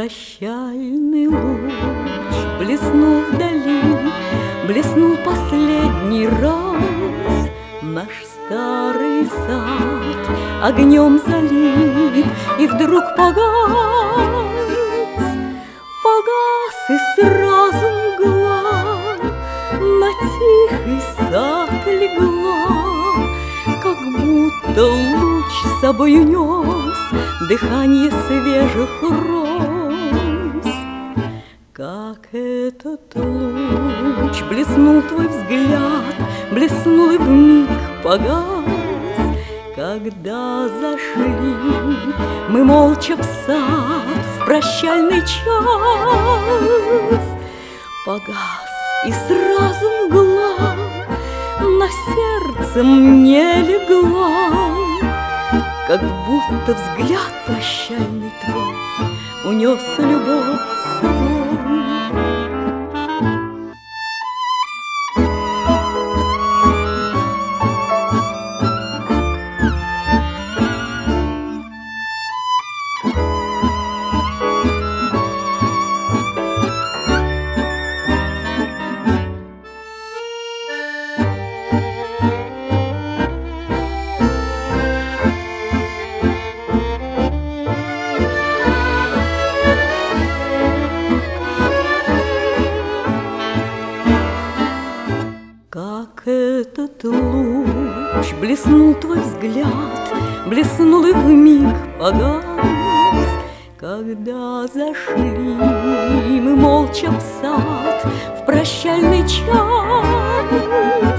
Прощальный луч блеснул вдали, блеснул последний раз. Наш старый сад огнем залит и вдруг погас. Погас и сразу мгла на тихий сад легла, как будто луч с собой унес дыхание свежих роз. Как этот луч блеснул твой взгляд, блеснул и вмиг погас, когда зашли мы молча в сад в прощальный час. Погас и сразу мгла на сердце мне легла, как будто взгляд прощальный твой унес любовь с собой. Как этот луч блеснул твой взгляд, блеснул и вмиг погас, когда зашли мы молча в сад в прощальный час.